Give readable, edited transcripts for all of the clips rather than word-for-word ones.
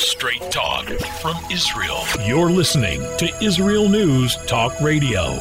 Straight talk from Israel. You're listening to Israel News Talk Radio.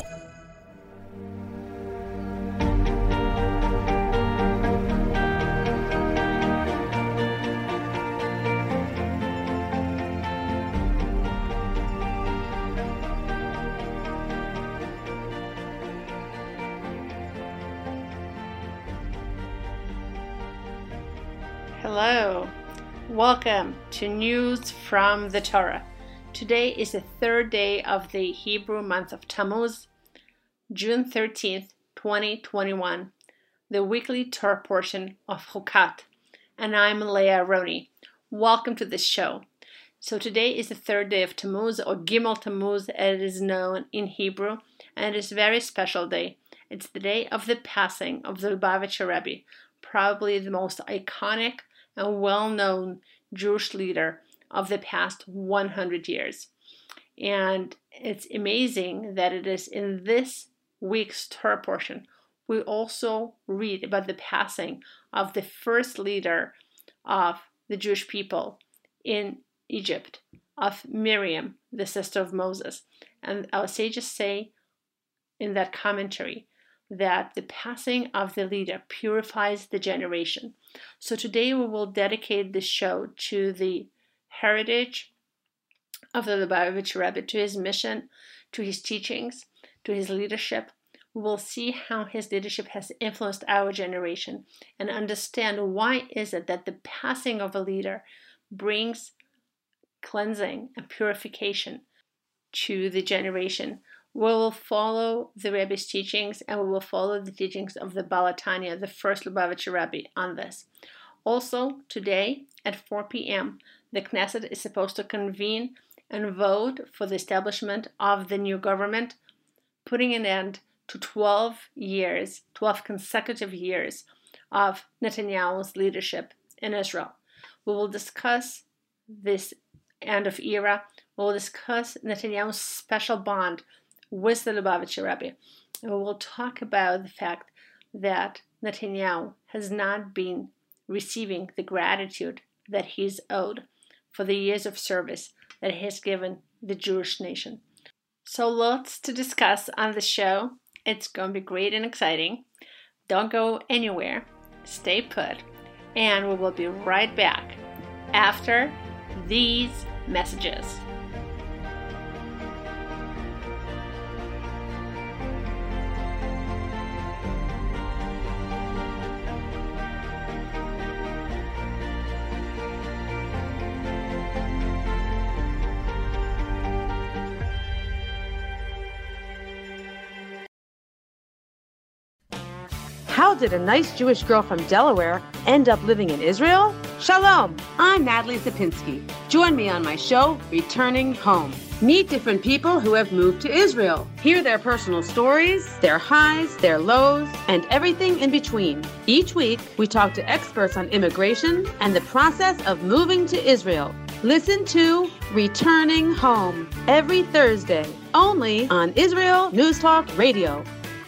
Hello, welcome to News from the Torah. Today is the third day of the Hebrew month of Tammuz, June 13th, 2021, the weekly Torah portion of Chukat, and I'm Leah Roni. Welcome to this show. So today is the third day of Tammuz, or Gimel Tammuz as it is known in Hebrew, and it is a very special day. It's the day of the passing of the Lubavitcher Rebbe, probably the most iconic and well-known Jewish leader of the past 100 years. And it's amazing that it is in this week's Torah portion we also read about the passing of the first leader of the Jewish people in Egypt, of Miriam, the sister of Moses. And our sages say in that commentary that the passing of the leader purifies the generation. So today we will dedicate this show to the heritage of the Lubavitcher Rebbe, to his mission, to his teachings, to his leadership. We will see how his leadership has influenced our generation and understand why is it that the passing of a leader brings cleansing and purification to the generation. We will follow the Rebbe's teachings, and we will follow the teachings of the Baal HaTanya, the first Lubavitcher Rebbe, on this. Also, today at 4 p.m., the Knesset is supposed to convene and vote for the establishment of the new government, putting an end to 12 consecutive years of Netanyahu's leadership in Israel. We will discuss this end of era. We will discuss Netanyahu's special bond with the Lubavitcher Rebbe. And we will talk about the fact that Netanyahu has not been receiving the gratitude that he's owed for the years of service that he has given the Jewish nation. So lots to discuss on the show. It's going to be great and exciting. Don't go anywhere. Stay put. And we will be right back after these messages. How did a nice Jewish girl from Delaware end up living in Israel? Shalom, I'm Natalie Zapinski. Join me on my show, Returning Home. Meet different people who have moved to Israel. Hear their personal stories, their highs, their lows, and everything in between. Each week, we talk to experts on immigration and the process of moving to Israel. Listen to Returning Home every Thursday, only on Israel News Talk Radio.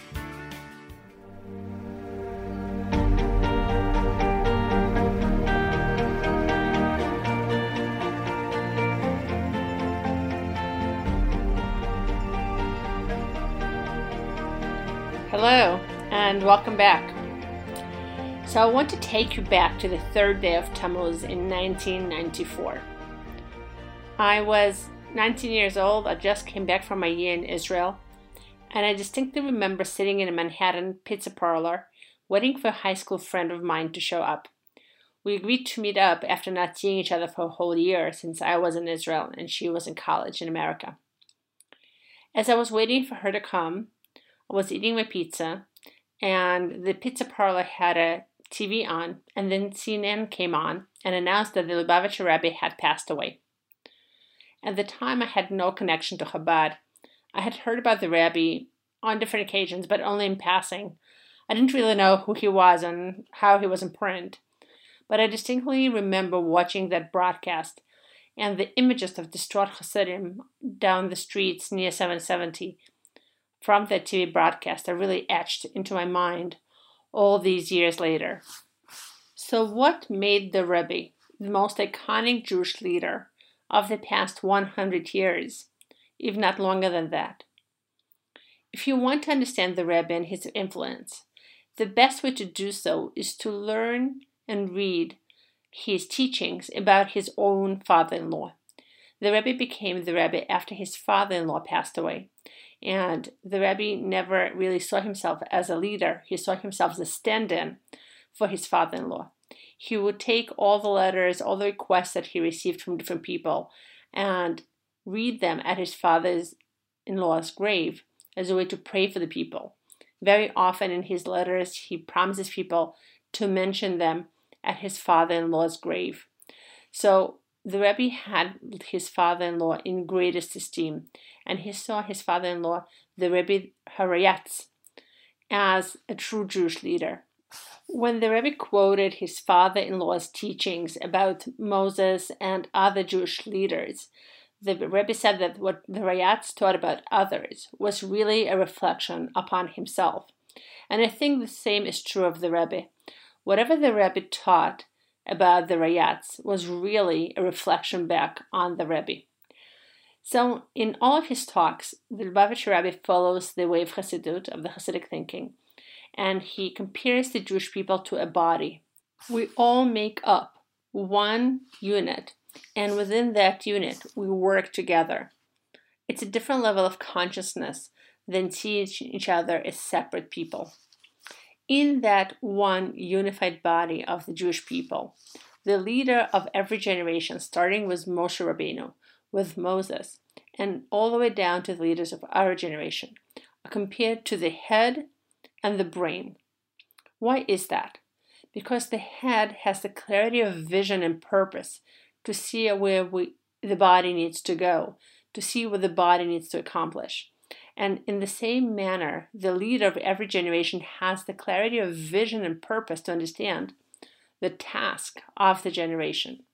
Hello, and welcome back. So I want to take you back to the third day of Tammuz in 1994. I was 19 years old. I just came back from my year in Israel, and I distinctly remember sitting in a Manhattan pizza parlor waiting for a high school friend of mine to show up. We agreed to meet up after not seeing each other for a whole year since I was in Israel and she was in college in America. As I was waiting for her to come, I was eating my pizza, and the pizza parlor had a TV on, and then CNN came on and announced that the Lubavitcher Rebbe had passed away. At the time, I had no connection to Chabad. I had heard about the Rebbe on different occasions, but only in passing. I didn't really know who he was and how he was important. But I distinctly remember watching that broadcast, and the images of distraught Hasidim down the streets near 770 from that TV broadcast are really etched into my mind all these years later. So what made the Rebbe the most iconic Jewish leader of the past 100 years, if not longer than that. If you want to understand the Rebbe and his influence, the best way to do so is to learn and read his teachings about his own father-in-law. The Rebbe became the Rebbe after his father-in-law passed away, and the Rebbe never really saw himself as a leader. He saw himself as a stand-in for his father-in-law. He would take all the letters, all the requests that he received from different people, and read them at his father-in-law's grave as a way to pray for the people. Very often in his letters, he promises people to mention them at his father-in-law's grave. So the Rebbe had his father-in-law in greatest esteem, and he saw his father-in-law, the Rebbe Harayatz, as a true Jewish leader. When the Rebbe quoted his father-in-law's teachings about Moses and other Jewish leaders, the Rebbe said that what the Rayatz taught about others was really a reflection upon himself. And I think the same is true of the Rebbe. Whatever the Rebbe taught about the Rayatz was really a reflection back on the Rebbe. So in all of his talks, the Lubavitcher Rebbe follows the way of Chassidut, of the Hasidic thinking, and he compares the Jewish people to a body. We all make up one unit, and within that unit, we work together. It's a different level of consciousness than seeing each other as separate people. In that one unified body of the Jewish people, the leader of every generation, starting with Moshe Rabbeinu, with Moses, and all the way down to the leaders of our generation, are compared to the head and the brain. Why is that? Because the head has the clarity of vision and purpose to see where the body needs to go, to see what the body needs to accomplish. And in the same manner, the leader of every generation has the clarity of vision and purpose to understand the task of the generation.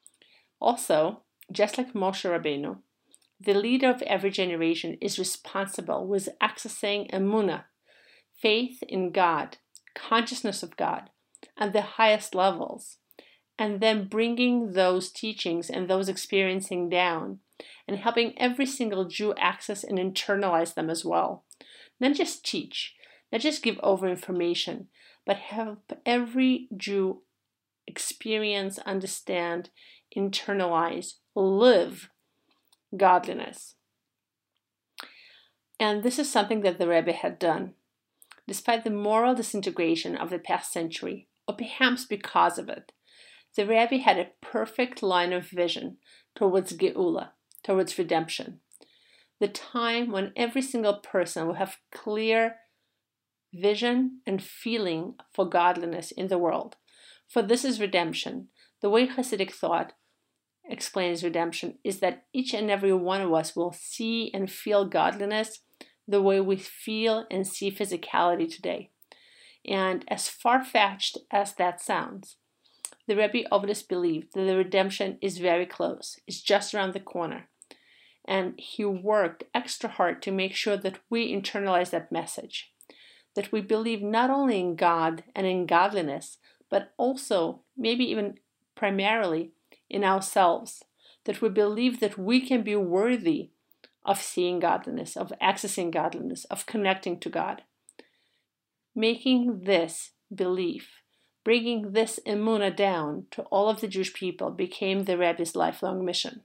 Also, just like Moshe Rabbeinu, the leader of every generation is responsible with accessing emunah, faith in God, consciousness of God, at the highest levels, and then bringing those teachings and those experiencing down and helping every single Jew access and internalize them as well. Not just teach, not just give over information, but help every Jew experience, understand, internalize, live godliness. And this is something that the Rebbe had done. Despite the moral disintegration of the past century, or perhaps because of it, the Rebbe had a perfect line of vision towards Geula, towards redemption. The time when every single person will have clear vision and feeling for godliness in the world. For this is redemption. The way Hasidic thought explains redemption is that each and every one of us will see and feel godliness the way we feel and see physicality today. And as far-fetched as that sounds, the Rebbe always believed that the redemption is very close, it's just around the corner. And he worked extra hard to make sure that we internalize that message, that we believe not only in God and in godliness, but also, maybe even primarily, in ourselves, that we believe that we can be worthy of seeing godliness, of accessing godliness, of connecting to God. Making this belief, bringing this emunah down to all of the Jewish people became the Rebbe's lifelong mission.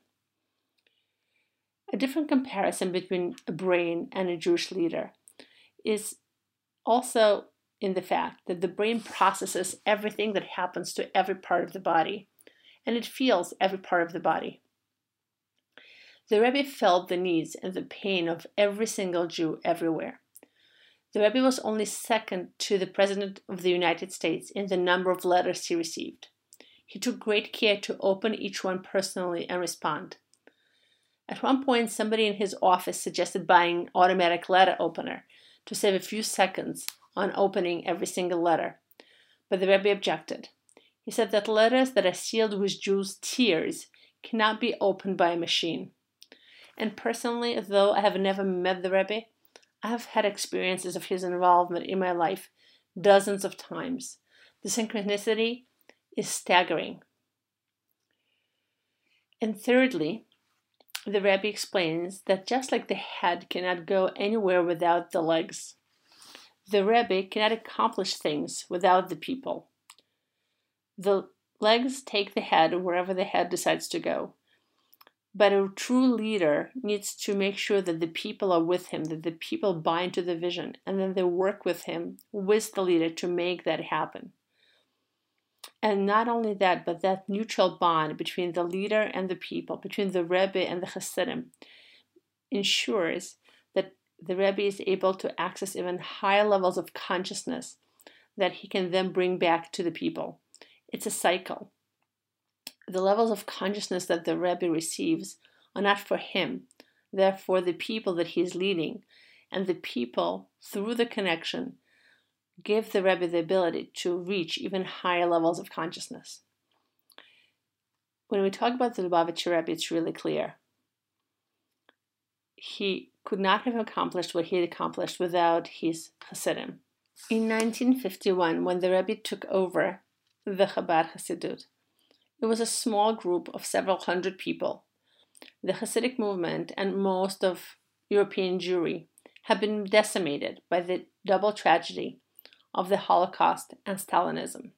A different comparison between a brain and a Jewish leader is also in the fact that the brain processes everything that happens to every part of the body, and it feels every part of the body. The Rebbe felt the needs and the pain of every single Jew everywhere. The Rebbe was only second to the President of the United States in the number of letters he received. He took great care to open each one personally and respond. At one point, somebody in his office suggested buying an automatic letter opener to save a few seconds on opening every single letter. But the Rebbe objected. He said that letters that are sealed with Jews' tears cannot be opened by a machine. And personally, though I have never met the Rebbe, I have had experiences of his involvement in my life dozens of times. The synchronicity is staggering. And thirdly, the Rebbe explains that just like the head cannot go anywhere without the legs, the Rebbe cannot accomplish things without the people. The legs take the head wherever the head decides to go. But a true leader needs to make sure that the people are with him, that the people buy into the vision, and then they work with him, with the leader, to make that happen. And not only that, but that neutral bond between the leader and the people, between the Rebbe and the Hasidim, ensures that the Rebbe is able to access even higher levels of consciousness that he can then bring back to the people. It's a cycle. The levels of consciousness that the Rebbe receives are not for him. They're for the people that he's leading. And the people, through the connection, give the Rebbe the ability to reach even higher levels of consciousness. When we talk about the Lubavitcher Rebbe, it's really clear. He could not have accomplished what he had accomplished without his Hasidim. In 1951, when the Rebbe took over the Chabad Hasidut, it was a small group of several hundred people. The Hasidic movement and most of European Jewry have been decimated by the double tragedy of the Holocaust and Stalinism.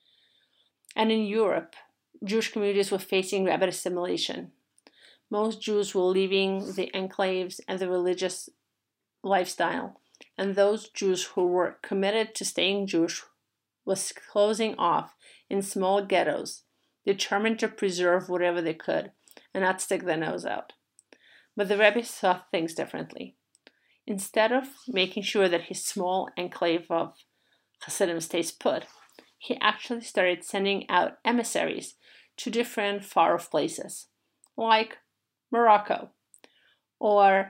And in Europe, Jewish communities were facing rapid assimilation. Most Jews were leaving the enclaves and the religious lifestyle, and those Jews who were committed to staying Jewish was closing off in small ghettos, determined to preserve whatever they could and not stick their nose out. But the Rebbe saw things differently. Instead of making sure that his small enclave of Hasidim stays put, he actually started sending out emissaries to different far-off places, like Morocco or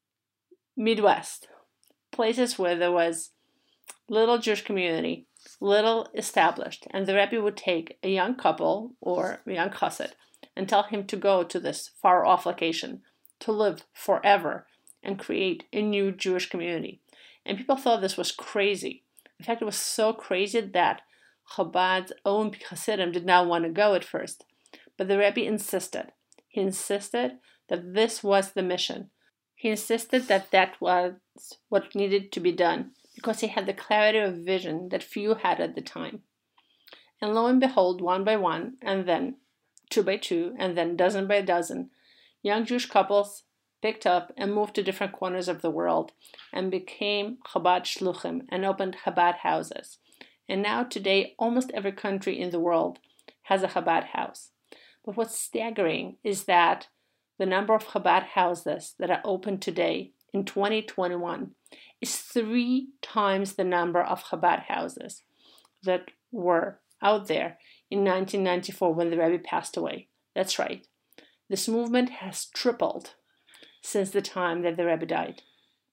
Midwest, places where there was little Jewish community, little established, and the Rebbe would take a young couple or a young chassid and tell him to go to this far-off location to live forever and create a new Jewish community. And people thought this was crazy. In fact, it was so crazy that Chabad's own Hasidim did not want to go at first. But the Rebbe insisted. He insisted that this was the mission. He insisted that that was what needed to be done, because he had the clarity of vision that few had at the time. And lo and behold, one by one, and then two by two, and then dozen by dozen, young Jewish couples picked up and moved to different corners of the world and became Chabad shluchim and opened Chabad houses. And now today, almost every country in the world has a Chabad house. But what's staggering is that the number of Chabad houses that are open today in 2021 is 3 times the number of Chabad houses that were out there in 1994 when the Rebbe passed away. That's right. This movement has tripled since the time that the Rebbe died.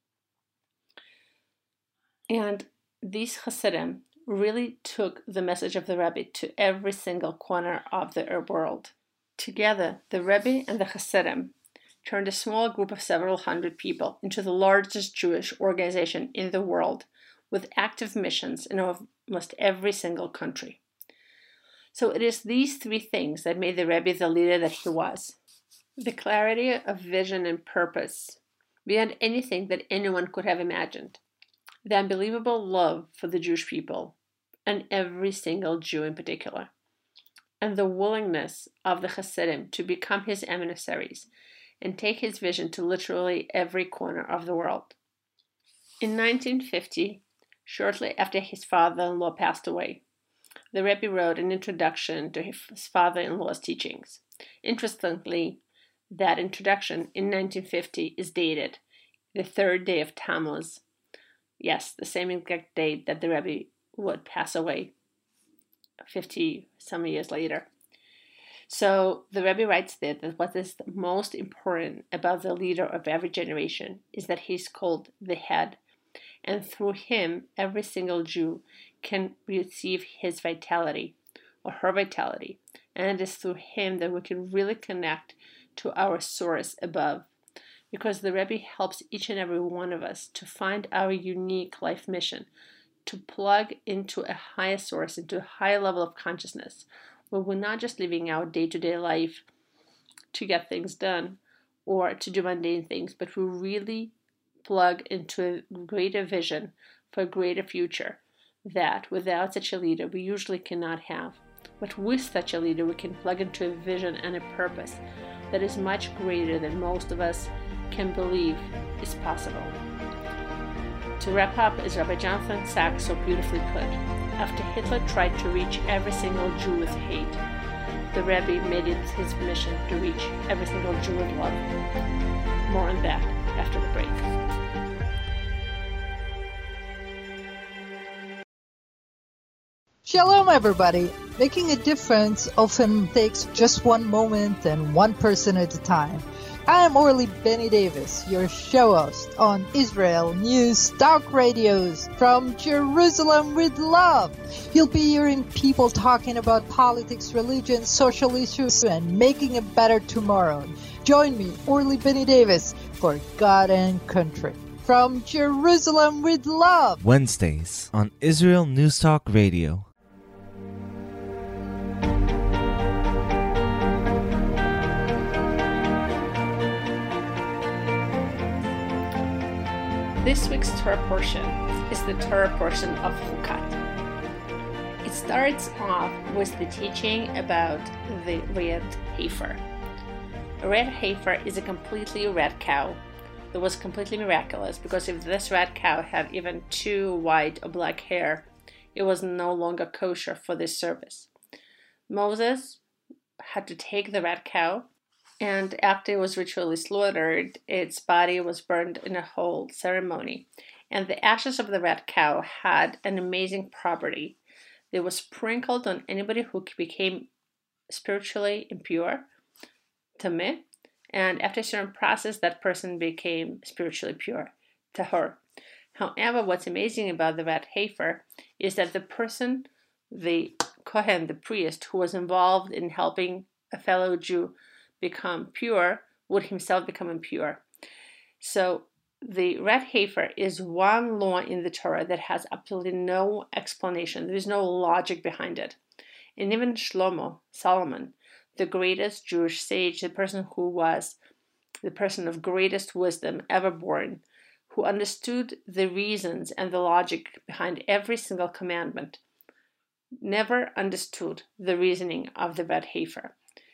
And these Hasidim really took the message of the Rebbe to every single corner of the world. Together, the Rebbe and the Hasidim turned a small group of several hundred people into the largest Jewish organization in the world, with active missions in almost every single country. So it is these 3 things that made the Rebbe the leader that he was. The clarity of vision and purpose, beyond anything that anyone could have imagined. The unbelievable love for the Jewish people, and every single Jew in particular. And the willingness of the Hasidim to become his emissaries and take his vision to literally every corner of the world. In 1950, shortly after his father-in-law passed away, the Rebbe wrote an introduction to his father-in-law's teachings. Interestingly, that introduction in 1950 is dated the 3rd day of Tammuz. Yes, the same exact date that the Rebbe would pass away 50-some years later. So the Rebbe writes there that what is the most important about the leader of every generation is that he's called the head, and through him, every single Jew can receive his vitality or her vitality, and it is through him that we can really connect to our source above, because the Rebbe helps each and every one of us to find our unique life mission, to plug into a higher source, into a higher level of consciousness, where we're not just living our day-to-day life to get things done, or to do mundane things, but we really plug into a greater vision for a greater future that without such a leader we usually cannot have. But with such a leader we can plug into a vision and a purpose that is much greater than most of us can believe is possible. To wrap up, as Rabbi Jonathan Sacks so beautifully put, after Hitler tried to reach every single Jew with hate, the Rebbe made it his mission to reach every single Jew with love. More on that after the break. Shalom, everybody. Making a difference often takes just one moment and one person at a time. I am Orly Benny Davis, your show host on Israel News Talk Radios from Jerusalem with Love. You'll be hearing people talking about politics, religion, social issues, and making a better tomorrow. Join me, Orly Benny Davis, for God and Country. From Jerusalem with Love. Wednesdays on Israel News Talk Radio. This week's Torah portion is the Torah portion of Chukat. It starts off with the teaching about the red heifer. A red heifer is a completely red cow that was completely miraculous, because if this red cow had even 2 white or black hair, it was no longer kosher for this service. Moses had to take the red cow, and after it was ritually slaughtered, its body was burned in a whole ceremony. And the ashes of the red cow had an amazing property. They were sprinkled on anybody who became spiritually impure, tameh, and after a certain process, that person became spiritually pure, tahor. However, what's amazing about the red heifer is that the person, the Kohen, the priest, who was involved in helping a fellow Jew become pure, would himself become impure. So the red heifer is one law in the Torah that has absolutely no explanation. There is no logic behind it. And even Shlomo, Solomon, the greatest Jewish sage, the person who was the person of greatest wisdom ever born, who understood the reasons and the logic behind every single commandment, never understood the reasoning of the red heifer.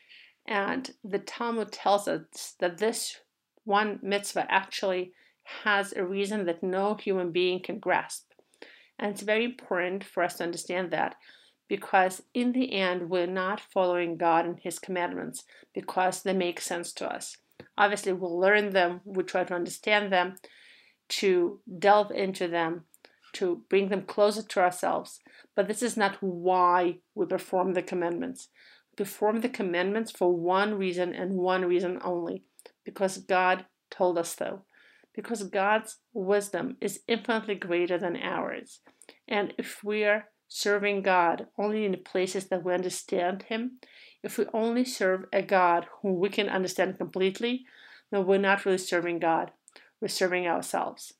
And the Talmud tells us that this one mitzvah actually has a reason that no human being can grasp. And it's very important for us to understand that, because in the end, we're not following God and His commandments because they make sense to us. Obviously, we'll learn them, we try to understand them, to delve into them, to bring them closer to ourselves. But this is not why we perform the commandments. Perform the commandments for one reason and one reason only, because God told us so. Because God's wisdom is infinitely greater than ours. And if we are serving God only in the places that we understand Him, if we only serve a God whom we can understand completely, then we're not really serving God. We're serving ourselves.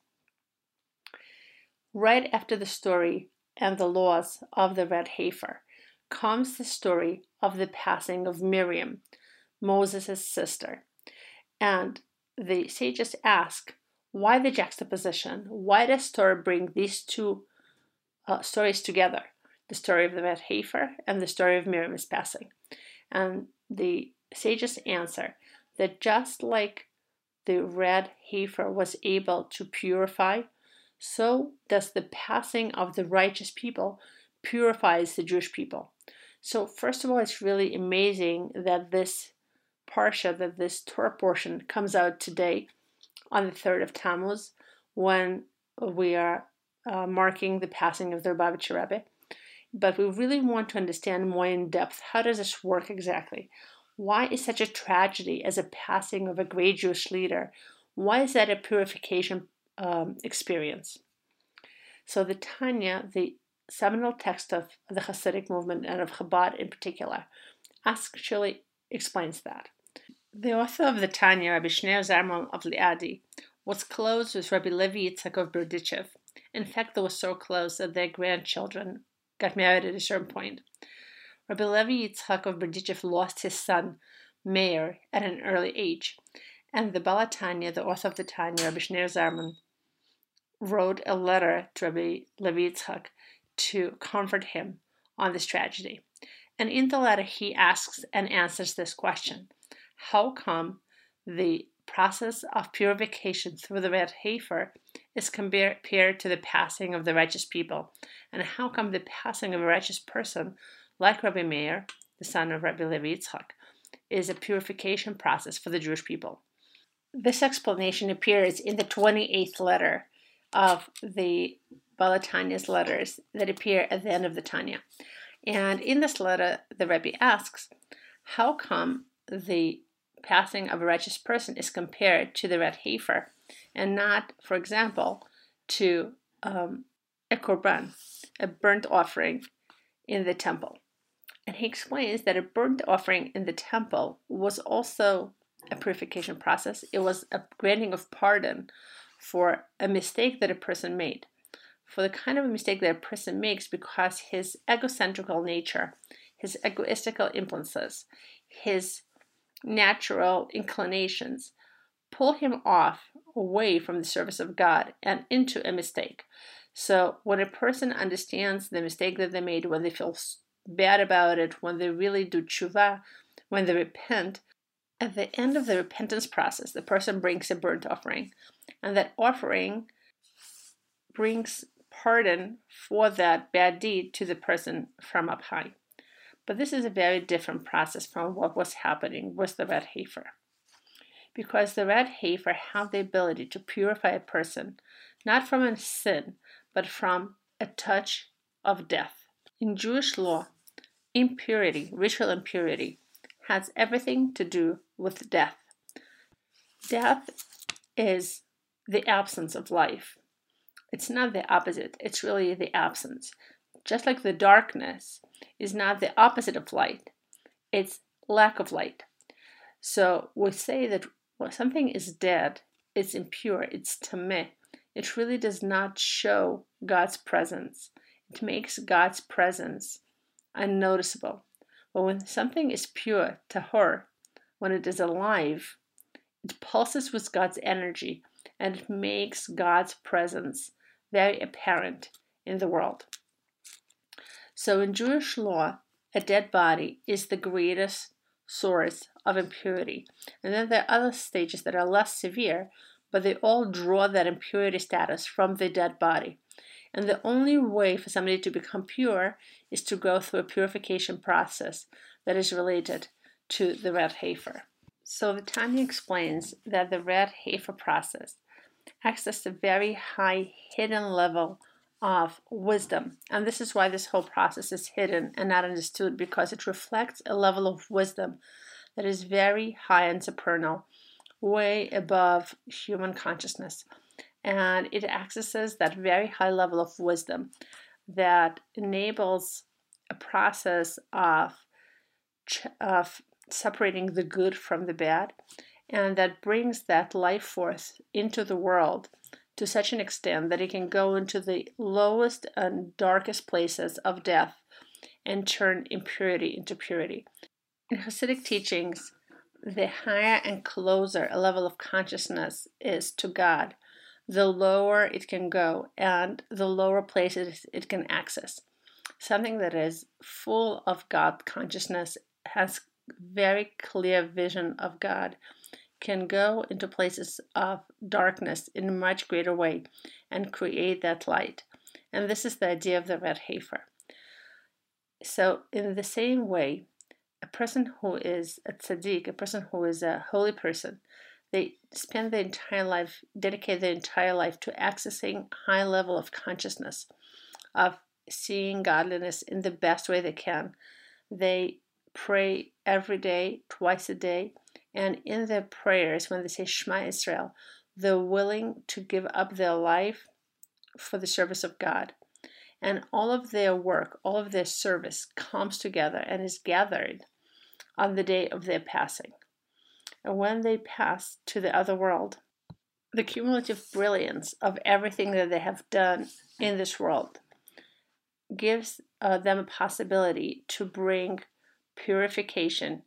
Right after the story and the laws of the red heifer comes the story of the passing of Miriam, Moses' sister. And the sages ask, why the juxtaposition? Why does Torah bring these two stories together? The story of the red heifer and the story of Miriam's passing. And the sages answer that just like the red heifer was able to purify, so does the passing of the righteous people purifies the Jewish people. So first of all, it's really amazing that this parsha, that this Torah portion comes out today on the 3rd of Tammuz, when we are marking the passing of the Lubavitcher Rebbe. But we really want to understand more in depth, how does this work exactly? Why is such a tragedy as a passing of a great Jewish leader? Why is that a purification experience? So the Tanya, the seminal text of the Hasidic movement and of Chabad in particular, actually explains that. The author of the Tanya, Rabbi Shneur Zalman of Liadi, was close with Rabbi Levi Yitzchak of Berdichev. In fact, they were so close that their grandchildren got married at a certain point. Rabbi Levi Yitzchak of Berdichev lost his son, Meir, at an early age. And the Baal HaTanya, the author of the Tanya, Rabbi Shneur Zalman, wrote a letter to Rabbi Levi Yitzchak to comfort him on this tragedy. And in the letter, he asks and answers this question: how come the process of purification through the red heifer is compared to the passing of the righteous people? And how come the passing of a righteous person, like Rabbi Meir, the son of Rabbi Levi Yitzchak, is a purification process for the Jewish people? This explanation appears in the 28th letter of the Baal HaTanya's letters that appear at the end of the Tanya. And in this letter, the Rebbe asks, how come the passing of a righteous person is compared to the red heifer and not, for example, to a korban, a burnt offering in the temple? And he explains that a burnt offering in the temple was also a purification process. It was a granting of pardon for a mistake that a person made, for the kind of a mistake that a person makes because his egocentrical nature, his egoistical impulses, his natural inclinations pull him off away from the service of God and into a mistake. So when a person understands the mistake that they made, when they feel bad about it, when they really do tshuva, when they repent, at the end of the repentance process, the person brings a burnt offering, and that offering brings pardon for that bad deed to the person from up high. But this is a very different process from what was happening with the red heifer, because the red heifer have the ability to purify a person, not from a sin, but from a touch of death. In Jewish law, impurity, ritual impurity, has everything to do with death. Death is the absence of life. It's not the opposite, it's really the absence. Just like the darkness is not the opposite of light, it's lack of light. So we say that when something is dead, it's impure, it's tameh. It really does not show God's presence. It makes God's presence unnoticeable. But when something is pure, tahor, when it is alive, it pulses with God's energy and it makes God's presence very apparent in the world. So in Jewish law, a dead body is the greatest source of impurity. And then there are other stages that are less severe, but they all draw that impurity status from the dead body. And the only way for somebody to become pure is to go through a purification process that is related to the red heifer. So the Tanya explains that the red heifer process accesses a very high hidden level of wisdom. And this is why this whole process is hidden and not understood, because it reflects a level of wisdom that is very high and supernal, way above human consciousness. And it accesses that very high level of wisdom that enables a process of separating the good from the bad, and that brings that life force into the world to such an extent that it can go into the lowest and darkest places of death and turn impurity into purity. In Hasidic teachings, the higher and closer a level of consciousness is to God, the lower it can go and the lower places it can access. Something that is full of God consciousness, has very clear vision of God, can go into places of darkness in a much greater way and create that light. And this is the idea of the red heifer. So in the same way, a person who is a tzaddik, a person who is a holy person, they spend their entire life, dedicate their entire life to accessing high level of consciousness, of seeing godliness in the best way they can. They pray every day, twice a day, and in their prayers, when they say Shema Israel, they're willing to give up their life for the service of God. And all of their work, all of their service comes together and is gathered on the day of their passing. And when they pass to the other world, the cumulative brilliance of everything that they have done in this world gives them a possibility to bring purification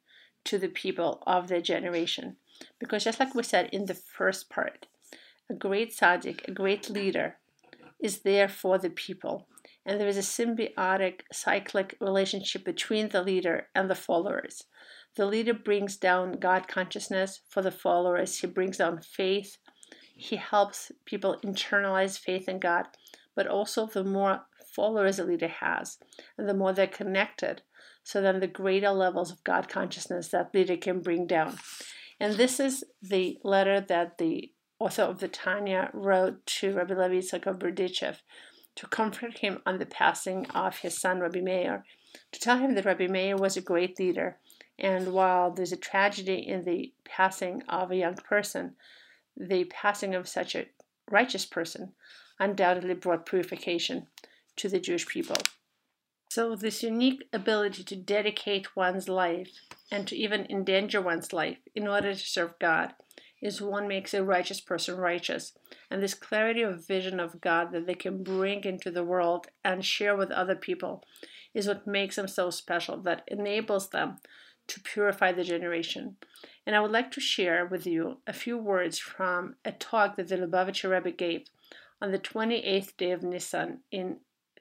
to the people of their generation. Because just like we said in the first part, a great tzaddik, a great leader, is there for the people. And there is a symbiotic, cyclic relationship between the leader and the followers. The leader brings down God consciousness for the followers. He brings down faith. He helps people internalize faith in God. But also the more followers a leader has, and the more they're connected, so then the greater levels of God consciousness that leader can bring down. And this is the letter that the author of the Tanya wrote to Rabbi Levi Yitzchak of Berdichev to comfort him on the passing of his son Rabbi Meir, to tell him that Rabbi Meir was a great leader, and while there's a tragedy in the passing of a young person, the passing of such a righteous person undoubtedly brought purification to the Jewish people. So this unique ability to dedicate one's life and to even endanger one's life in order to serve God is what makes a righteous person righteous. And this clarity of vision of God that they can bring into the world and share with other people is what makes them so special, that enables them to purify the generation. And I would like to share with you a few words from a talk that the Lubavitcher Rebbe gave on the 28th day of Nisan in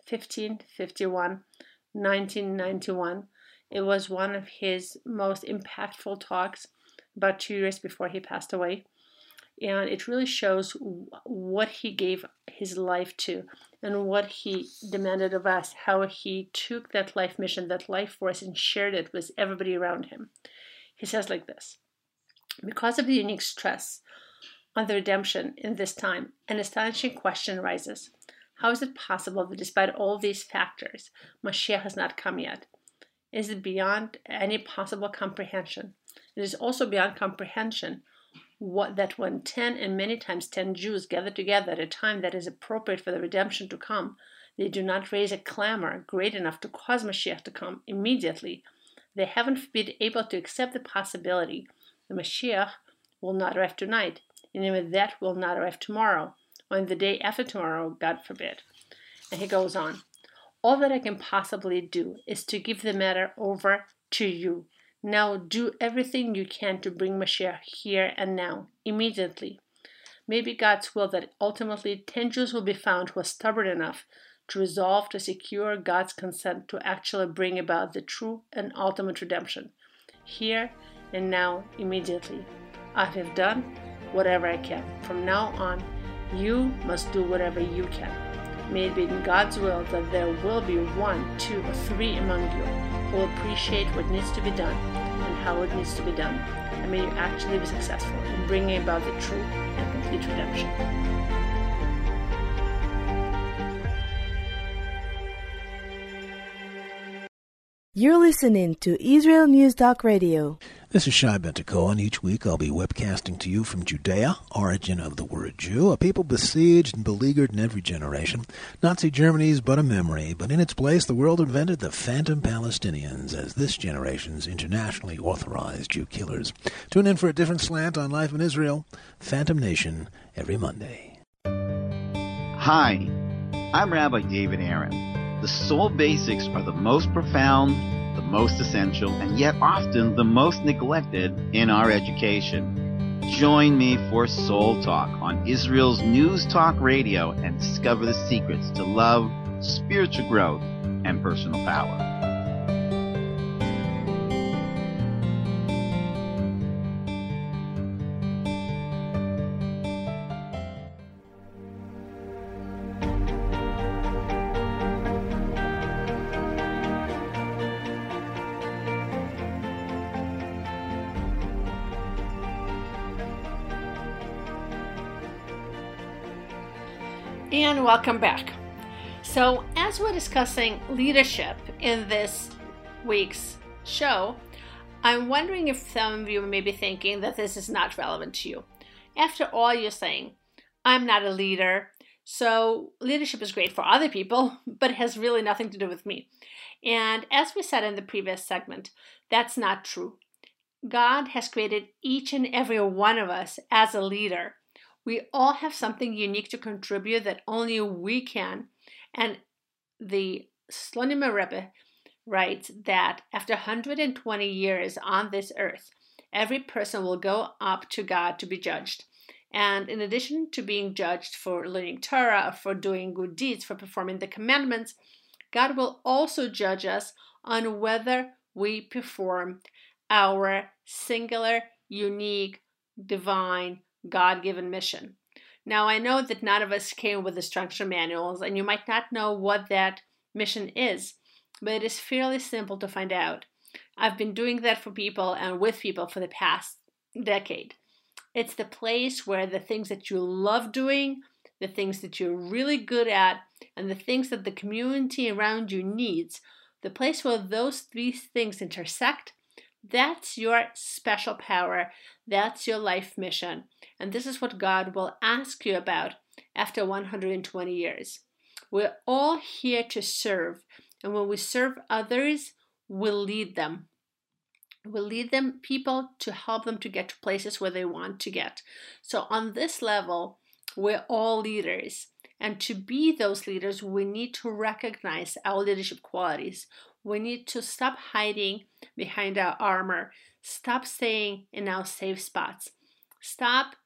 1991. It was one of his most impactful talks, about 2 years before he passed away. And it really shows what he gave his life to and what he demanded of us, how he took that life mission, that life force, and shared it with everybody around him. He says like this: because of the unique stress on the redemption in this time, an astonishing question arises. How is it possible that despite all these factors, Mashiach has not come yet? Is it beyond any possible comprehension? It is also beyond comprehension that when 10 and many times 10 Jews gather together at a time that is appropriate for the redemption to come, they do not raise a clamor great enough to cause Mashiach to come immediately. They haven't been able to accept the possibility the Mashiach will not arrive tonight, and even that will not arrive tomorrow, or in the day after tomorrow, God forbid. And he goes on, all that I can possibly do is to give the matter over to you. Now do everything you can to bring Mashiach here and now, immediately. Maybe God's will that ultimately 10 Jews will be found who are stubborn enough to resolve to secure God's consent to actually bring about the true and ultimate redemption, here and now, immediately. I have done whatever I can. From now on, you must do whatever you can. May it be in God's will that there will be 1, 2, or 3 among you who will appreciate what needs to be done and how it needs to be done. And may you actually be successful in bringing about the true and complete redemption. You're listening to Israel News Talk Radio. This is Shai Ben-Tekoa, and each week I'll be webcasting to you from Judea, origin of the word Jew, a people besieged and beleaguered in every generation. Nazi Germany is but a memory, but in its place the world invented the phantom Palestinians as this generation's internationally authorized Jew killers. Tune in for a different slant on life in Israel, Phantom Nation, every Monday. Hi, I'm Rabbi David Aaron. The soul basics are the most profound, the most essential, and yet often the most neglected in our education. Join me for Soul Talk on Israel's News Talk Radio and discover the secrets to love, spiritual growth, and personal power. And welcome back. So, as we're discussing leadership in this week's show, I'm wondering if some of you may be thinking that this is not relevant to you. After all, you're saying, I'm not a leader, so leadership is great for other people, but it has really nothing to do with me. And as we said in the previous segment, that's not true. God has created each and every one of us as a leader. We all have something unique to contribute that only we can. And the Slonimer Rebbe writes that after 120 years on this earth, every person will go up to God to be judged. And in addition to being judged for learning Torah, for doing good deeds, for performing the commandments, God will also judge us on whether we perform our singular, unique, divine, God-given mission. Now, I know that none of us came with instruction manuals, and you might not know what that mission is, but it is fairly simple to find out. I've been doing that for people and with people for the past decade. It's the place where the things that you love doing, the things that you're really good at, and the things that the community around you needs, the place where those three things intersect, that's your special power. That's your life mission. And this is what God will ask you about after 120 years. We're all here to serve. And when we serve others, we'll lead them. We'll lead them, people, to help them to get to places where they want to get. So on this level, we're all leaders. And to be those leaders, we need to recognize our leadership qualities. We need to stop hiding behind our armor. Stop staying in our safe spots. Stop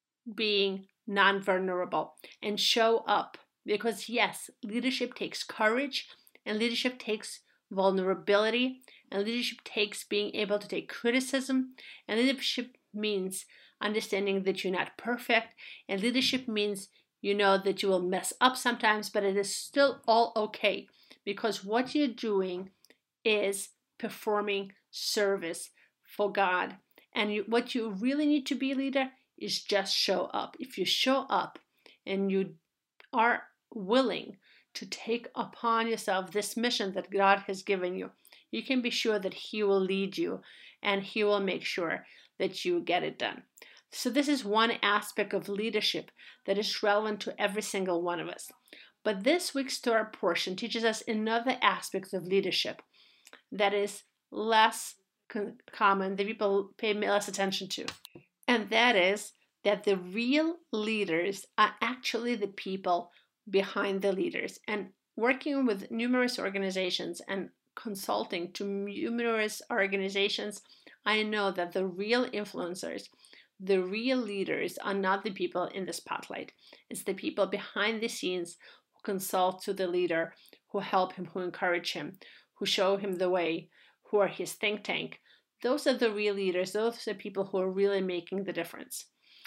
being non-vulnerable and show up. Because yes, leadership takes courage, and leadership takes vulnerability, and leadership takes being able to take criticism, and leadership means understanding that you're not perfect, and leadership means you know that you will mess up sometimes, but it is still all okay, because what you're doing is performing service for God. And what you really need to be a leader is just show up. If you show up and you are willing to take upon yourself this mission that God has given you, you can be sure that He will lead you and He will make sure that you get it done. So this is one aspect of leadership that is relevant to every single one of us. But this week's Torah portion teaches us another aspect of leadership that is less common, that people pay less attention to. And that is that the real leaders are actually the people behind the leaders. And working with numerous organizations and consulting to numerous organizations, I know that the real influencers, the real leaders are not the people in the spotlight. It's the people behind the scenes who consult to the leader, who help him, who encourage him, who show him the way, who are his think tank. Those are the real leaders. Those are people who are really making the difference.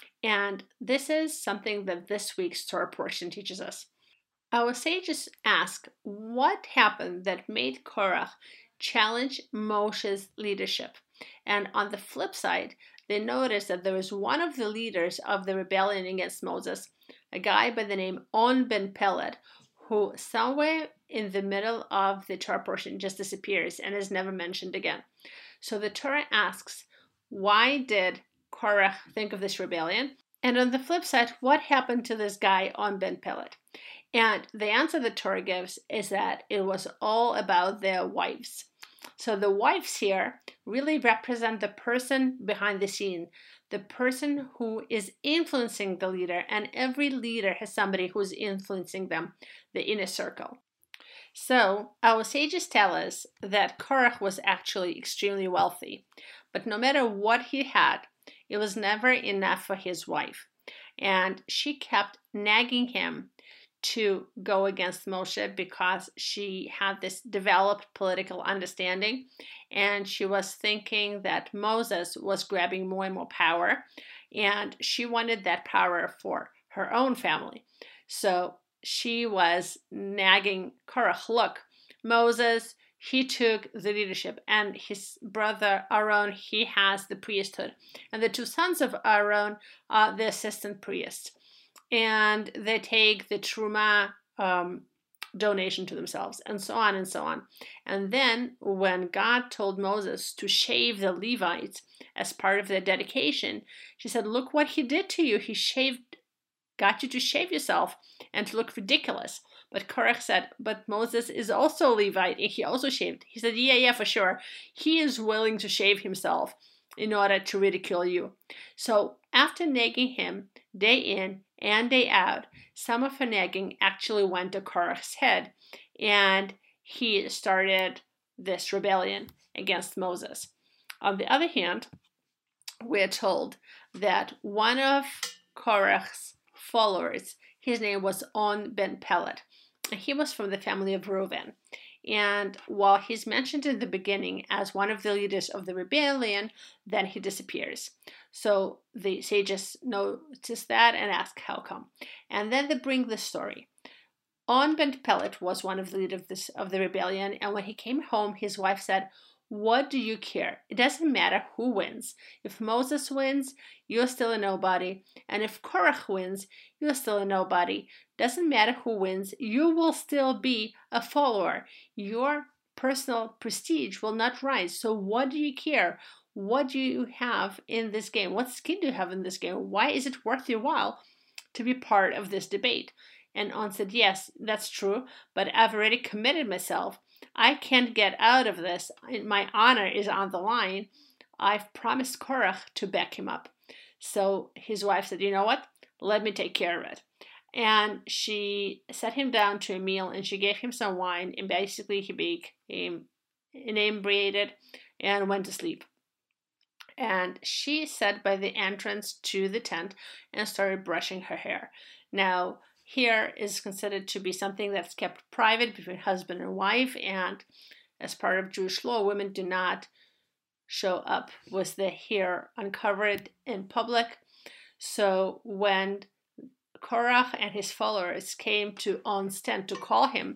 And this is something that this week's Torah portion teaches us. Our sages ask what happened that made Korach challenge Moshe's leadership. And on the flip side, they noticed that there was one of the leaders of the rebellion against Moses, a guy by the name On ben Peled, who somewhere in the middle of the Torah portion just disappears and is never mentioned again. So the Torah asks, why did Korach think of this rebellion? And on the flip side, what happened to this guy On ben Peled? And the answer the Torah gives is that it was all about their wives. So the wives here really represent the person behind the scene, the person who is influencing the leader, and every leader has somebody who's influencing them, the inner circle. So our sages tell us that Korach was actually extremely wealthy, but no matter what he had, it was never enough for his wife. And she kept nagging him to go against Moshe because she had this developed political understanding, and she was thinking that Moses was grabbing more and more power, and she wanted that power for her own family. So she was nagging Korach, look, Moses, he took the leadership, and his brother Aaron, he has the priesthood, and the two sons of Aaron are the assistant priests. And they take the Truma donation to themselves, and so on and so on. And then when God told Moses to shave the Levites as part of their dedication, she said, look what he did to you. He got you to shave yourself and to look ridiculous. But Korach said, but Moses is also a Levite, and he also shaved. He said, yeah, for sure. He is willing to shave himself in order to ridicule you. So after nagging him day in and day out, some of her nagging actually went to Korach's head, and he started this rebellion against Moses. On the other hand, we're told that one of Korach's followers, his name was On ben Pelet, and he was from the family of Reuven. And while he's mentioned in the beginning as one of the leaders of the rebellion, then he disappears. So the sages notice that and ask how come. And then they bring the story. On ben Pelet was one of the leaders of the rebellion, and when he came home, his wife said, "What do you care? It doesn't matter who wins. If Moses wins, you're still a nobody. And if Korach wins, you're still a nobody. Doesn't matter who wins, you will still be a follower. Your personal prestige will not rise. So what do you care? What do you have in this game? What skin do you have in this game? Why is it worth your while to be part of this debate?" And On said, "Yes, that's true, but I've already committed myself. I can't get out of this. My honor is on the line. I've promised Korach to back him up." So his wife said, "You know what? Let me take care of it." And she set him down to a meal, and she gave him some wine, and basically he became inebriated and went to sleep. And she sat by the entrance to the tent and started brushing her hair. Now, hair is considered to be something that's kept private between husband and wife, and as part of Jewish law, women do not show up with their hair uncovered in public. So when Korach and his followers came to On's tent to call him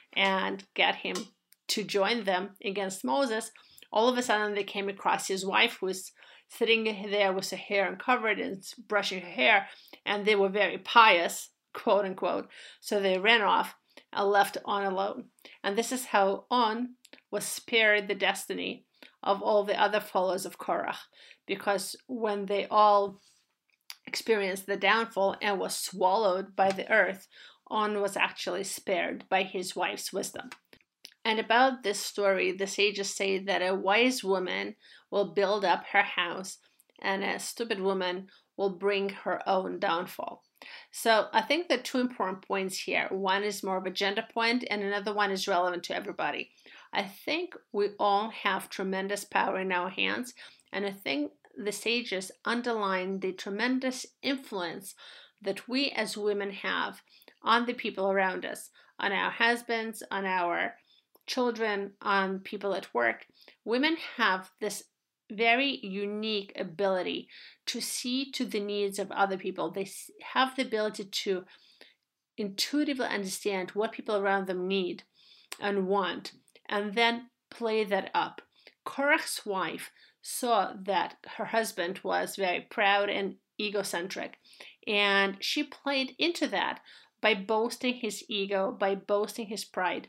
and get him to join them against Moses, all of a sudden they came across his wife, who was sitting there with her hair uncovered and brushing her hair, and they were very pious, quote unquote, so they ran off and left On alone. And this is how On was spared the destiny of all the other followers of Korach, because when they all experienced the downfall and was swallowed by the earth, On was actually spared by his wife's wisdom. And about this story, the sages say that a wise woman will build up her house, and a stupid woman will bring her own downfall. So I think the two important points here, one is more of a gender point and another one is relevant to everybody. I think we all have tremendous power in our hands, and I think the sages underline the tremendous influence that we as women have on the people around us, on our husbands, on our children, on people at work. Women have this very unique ability to see to the needs of other people. They have the ability to intuitively understand what people around them need and want, and then play that up. Korach's wife saw that her husband was very proud and egocentric, and she played into that by boasting his ego, by boasting his pride.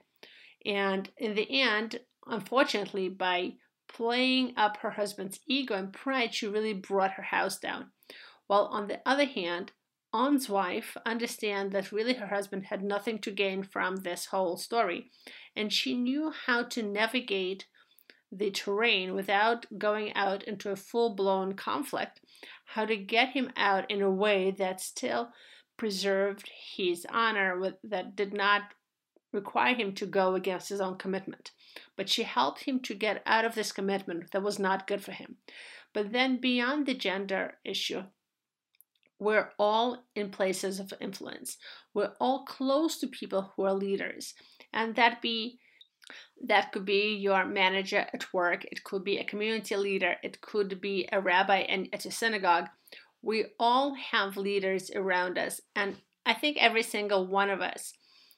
And in the end, unfortunately, by playing up her husband's ego and pride, she really brought her house down. While on the other hand, On's wife understood that really her husband had nothing to gain from this whole story, and she knew how to navigate the terrain without going out into a full-blown conflict, how to get him out in a way that still preserved his honor, that did not require him to go against his own commitment. But she helped him to get out of this commitment that was not good for him. But then beyond the gender issue, we're all in places of influence. We're all close to people who are leaders. And that could be your manager at work. It could be a community leader. It could be a rabbi at a synagogue. We all have leaders around us. And I think every single one of us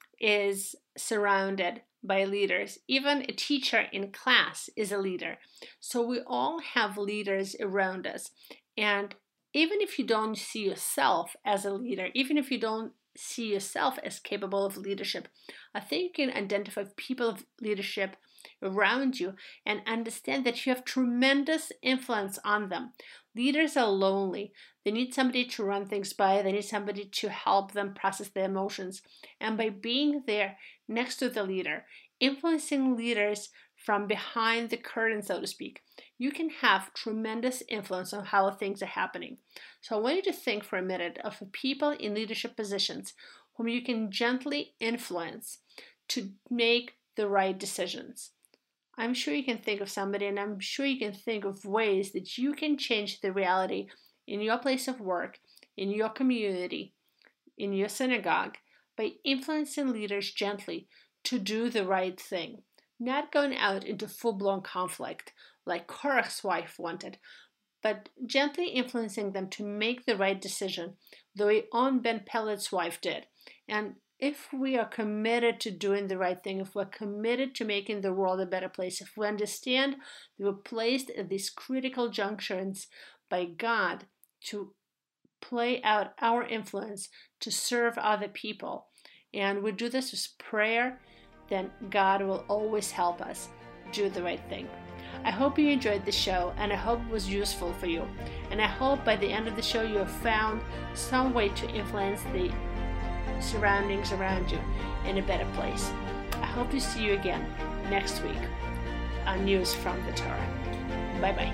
is surrounded by leaders. Even a teacher in class is a leader. So we all have leaders around us. And even if you don't see yourself as a leader, even if you don't see yourself as capable of leadership, I think you can identify people of leadership around you and understand that you have tremendous influence on them. Leaders are lonely. They need somebody to run things by. They need somebody to help them process their emotions. And by being there next to the leader, influencing leaders from behind the curtain, so to speak, you can have tremendous influence on how things are happening. So I want you to think for a minute of people in leadership positions whom you can gently influence to make the right decisions. I'm sure you can think of somebody, and I'm sure you can think of ways that you can change the reality in your place of work, in your community, in your synagogue, by influencing leaders gently to do the right thing, not going out into full-blown conflict like Korach's wife wanted, but gently influencing them to make the right decision, the way On Ben Pellet's wife did. And if we are committed to doing the right thing, if we're committed to making the world a better place, if we understand that we're placed at these critical junctions by God to play out our influence to serve other people, and we do this with prayer, then God will always help us do the right thing. I hope you enjoyed the show, and I hope it was useful for you. And I hope by the end of the show you have found some way to influence the surroundings around you in a better place. I hope to see you again next week on News from the Torah. Bye-bye.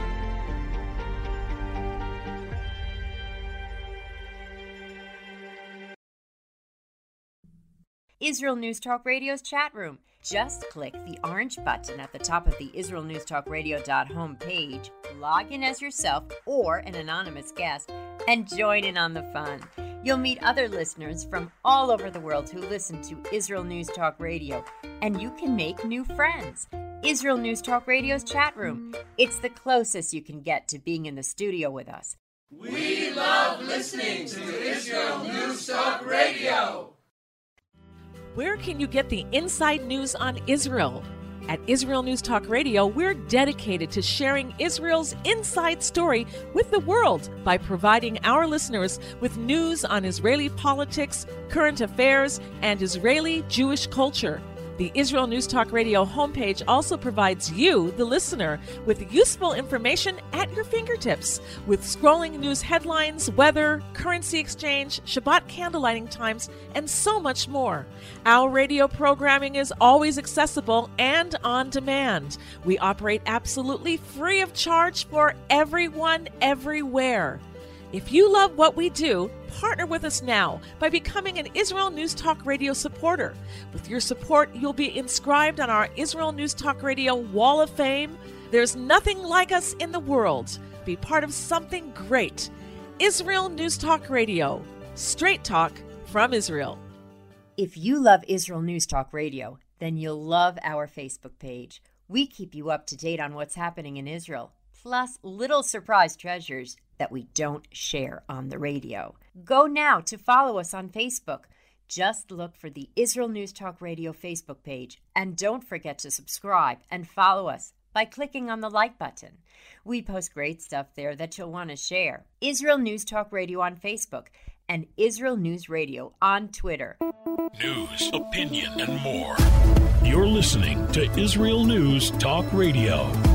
Israel News Talk Radio's chat room. Just click the orange button at the top of the IsraelNewsTalkRadio.home page, log in as yourself or an anonymous guest, and join in on the fun. You'll meet other listeners from all over the world who listen to Israel News Talk Radio, and you can make new friends. Israel News Talk Radio's chat room. It's the closest you can get to being in the studio with us. We love listening to Israel News Talk Radio. Where can you get the inside news on Israel? At Israel News Talk Radio, we're dedicated to sharing Israel's inside story with the world by providing our listeners with news on Israeli politics, current affairs, and Israeli Jewish culture. The Israel News Talk Radio homepage also provides you, the listener, with useful information at your fingertips, with scrolling news headlines, weather, currency exchange, Shabbat candlelighting times, and so much more. Our radio programming is always accessible and on demand. We operate absolutely free of charge for everyone, everywhere. If you love what we do, partner with us now by becoming an Israel News Talk Radio supporter. With your support, you'll be inscribed on our Israel News Talk Radio Wall of Fame. There's nothing like us in the world. Be part of something great. Israel News Talk Radio. Straight talk from Israel. If you love Israel News Talk Radio, then you'll love our Facebook page. We keep you up to date on what's happening in Israel, plus little surprise treasures that we don't share on the radio. Go now to follow us on Facebook. Just look for the Israel News Talk Radio Facebook page, and don't forget to subscribe and follow us by clicking on the like button. We post great stuff there that you'll want to share. Israel News Talk Radio on Facebook and Israel News Radio on Twitter. News, opinion, and more. You're listening to Israel News Talk Radio.